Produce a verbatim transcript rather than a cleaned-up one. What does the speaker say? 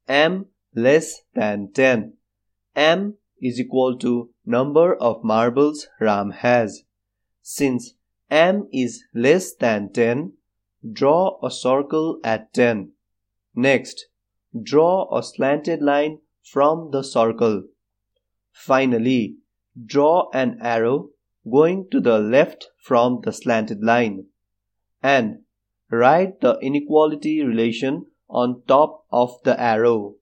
m less than ten. M is equal to number of marbles Ram has. Since m is less than ten, draw a circle at ten. Next, draw a slanted line from the circle. Finally, draw an arrow going to the left from the slanted line, and write the inequality relation on top of the arrow.